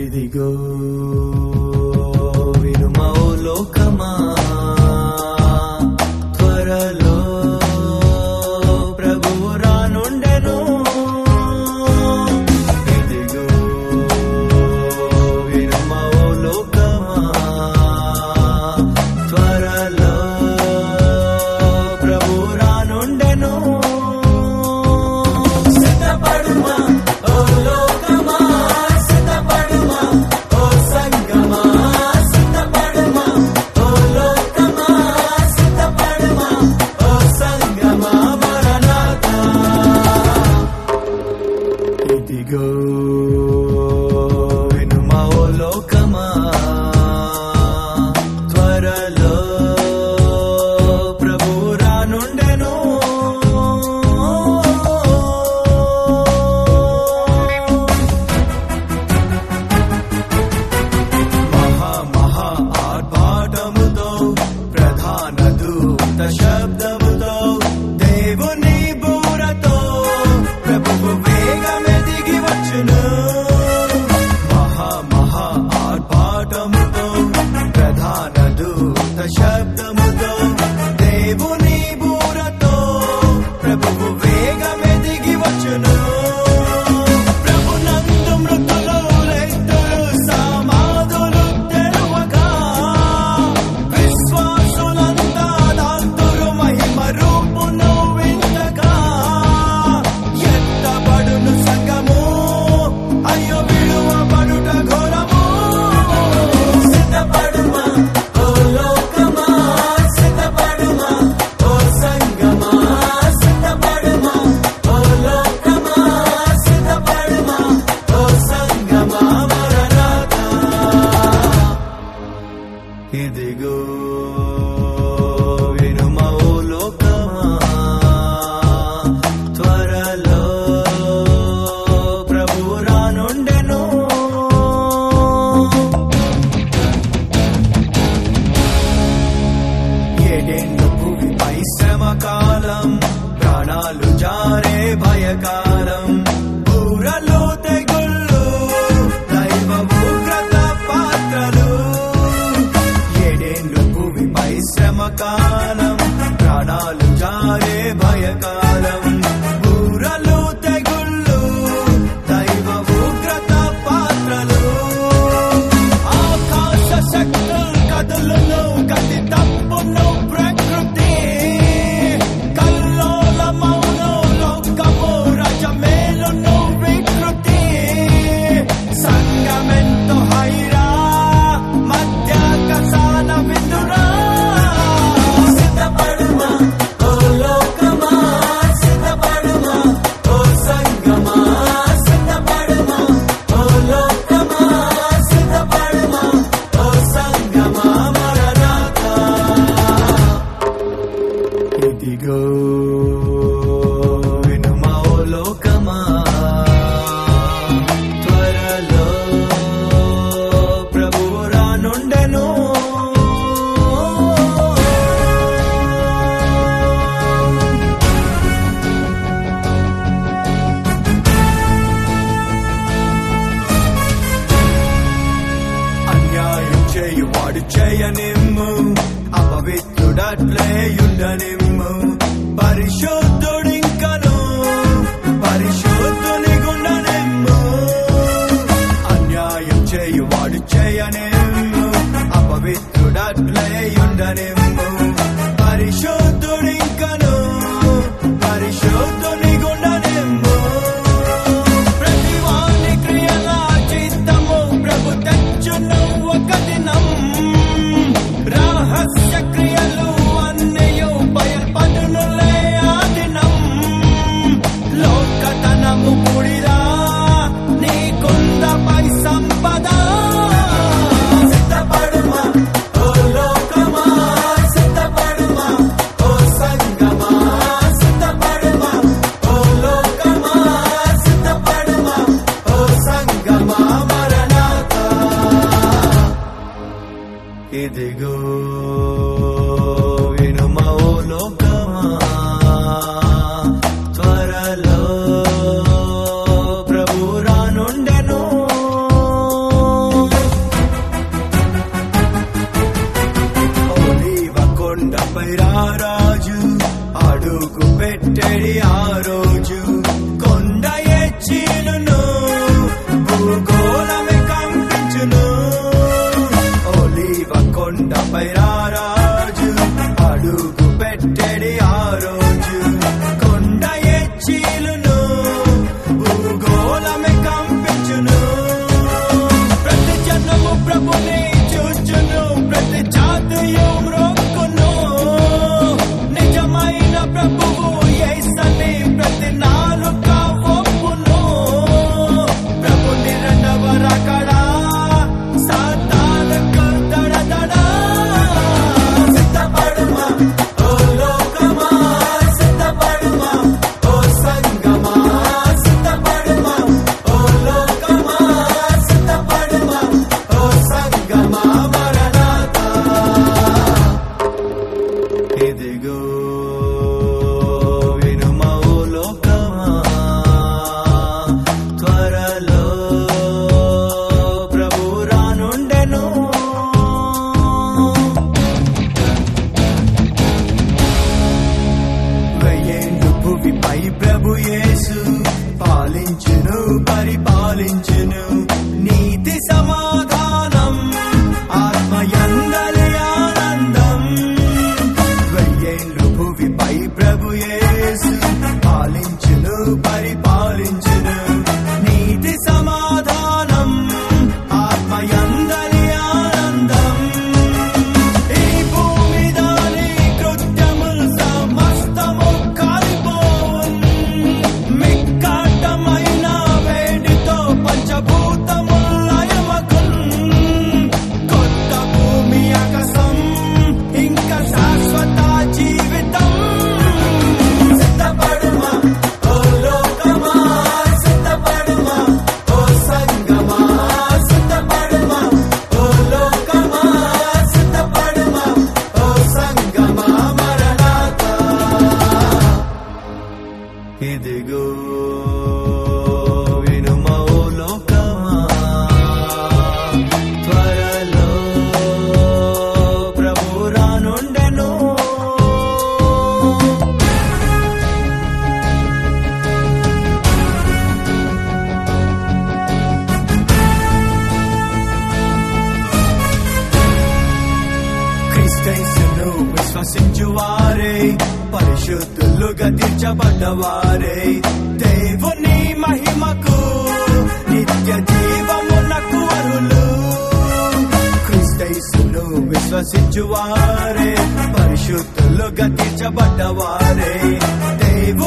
ఇదిగో వినుమా ఓ లోకమా, త్వరలో ప్రభువు రానుండెను. ఇదిగో వినుమా ఓ లోకమా, త్వరలో ప్రభువు రానుండెను. సిద్ధపడుమా ఓ లోకమా, సిద్ధపడుమా ఓ సంగమా, సిద్ధపడుమా ఓ లోకమా, సిద్ధపడుమా ఓ సంగమా, మరణాతా. ఇదిగో వినుమా ఓ లోకమా, త్వరలో ప్రభువు రానుండెను. మహా ఆర్భాటముతో ప్రధాన దూత శబ్దముతో దేవుని బూరతో ప్రభువు వేగమెదిగి వచ్చును. మహా ఆర్భాటముతో ప్రధాన దూత శబ్దముతో దేవుని బూరతో ప్రభువు వేగమెదిగి వచ్చును. ప్రభునందు మృతులు లేతురు, సమాధులు తెరువగా, విశ్వాసులంతా దాల్తురు మహిమ రూపును వింతగా. ఎత్తబడును సంగము, అయ్యో విడువబడుట ఘోరము. సిద్ధపడుమా ఓ లోకమా, సిద్ధపడుమా ఓ సంగమా, సిద్ధపడుమా ఓ లోకమా, సిద్ధపడుమా ఓ సంగమా, మరణాతా. ఇదిగో వినుమా ఓ లోకమా, త్వరలో ప్రభువు రానుండెను. ఏడేళ్ళు భూమిపై శ్రమ కాలం, ప్రాణాలు జారే భయకాలం, బూరలు తెగుళ్ళు దైవ ఉగ్రత పాత్రలు. ఏడేళ్ళు భూమిపై శ్రమ కాలం, ప్రాణాలు జారే భయకాలం, బూరలు తెగుళ్ళు దైవ ఉగ్రత పాత్రలు. ఆకాశ శక్తులు కదులును, గతి తప్పును ప్రకృతి, కల్లోలమౌను లోకము, రజమేలును వికృతి. సంగమెంతో హైరా, మధ్య కసాన విదురా. సిద్ధపడుమా ఓ లోకమా, సిద్ధపడుమా ఓ సంగమా, సిద్ధపడుమా ఓ లోకమా, సిద్ధపడుమా ఓ సంగమా, మరణాతా. ఇదిగో వినుమా ఓ లోకమా, త్వరలో ప్రభువు రానుండెను. అన్యాయం చేయువాడు చేయనిమ్ము, అపవిత్రుడట్లేయుండనిమ్ము. పరిశుద్ధుడింకను పరిశుద్ధుని గుండనిమ్ము. అన్యాయం చేయువాడు చేయనిమ్ము, అపవిత్రుడట్లేయుండనిమ్ము. పరిశుద్ధుడింకను పరిశుద్ధుని గుండనిమ్ము. ప్రతివాని క్రియల చిత్తము ప్రభు తెచ్చును ఒక దినం. రహస్య క్రియలు అన్నయు బయల్పడునులే ఆ దినం. లోకతనము కూడిరా, నీకుందపై సంపద. సిద్ధపడుమా ఓ లోకమా, పెట్టెడి ఆ రోజు కొండ ఎచ్చిలును భూగోళమే కంపించును ఒలీవ కొండపై రారాజు అడుగు పెట్టెడి ఆ రోజు కొండ ఎచ్చిలును భూగోళమే కంపించును ప్రతి జనము ప్రభుని చూచును ప్రతి జాతియు మ్రొక్కును నిజమైన ప్రభువు యేసని ప్రతి నాలుక ఒప్పును ప్రభుని రెండవ రాకడ సాతానుకు దడదడ సిద్ధపడుమా ఓ లోకమా సిద్ధపడుమా ఓ సంగమా సిద్ధపడుమా ఓ లోకమా సిద్ధపడుమా ఓ సంగమా మరణాత ఇదిగో వినుమా ఓ లోకమా త్వరలో ప్రభు రానుండెను వెయ్యేండ్లు భూమిపై ప్రభు యేసు పాలించును పరిపాలించును నీతి సమాధానం ఆత్మయందలి ఆనందం వెయ్యేండ్లు భూమిపై ప్రభు యేసు పాలించును పరిపాలించును నీతి సమాధానం ఆత్మయందలి ఆనందం ఈ భూమి దాని కృత్యములు సమస్తము కాలిపోవున్ మిక్కాటమైన వేడితో పంచభూతములు లయమగున్ కొత్త భూమి ఆకాశం ఇంకా శాశ్వత జీవితం సిద్ధపడుమా ఓ లోకమా సిద్ధపడుమా ఓ సంగమా సిద్ధపడుమా ఓ లోకమా సిద్ధపడుమా ఓ సంగమా మరణాత ఇదిగో వినుమా ఓ లోకమా త్వరలో ప్రభు రానుండెను క్రీస్తు విశ్వసించువారే పరిశుద్ధులుగా తీర్చబడ్డవారే దేవుని మహిమకు నిత్య జీవమునకు అర్హులు క్రీస్తును విశ్వసించువారే పరిశుద్ధులుగా తీర్చబడ్డవారే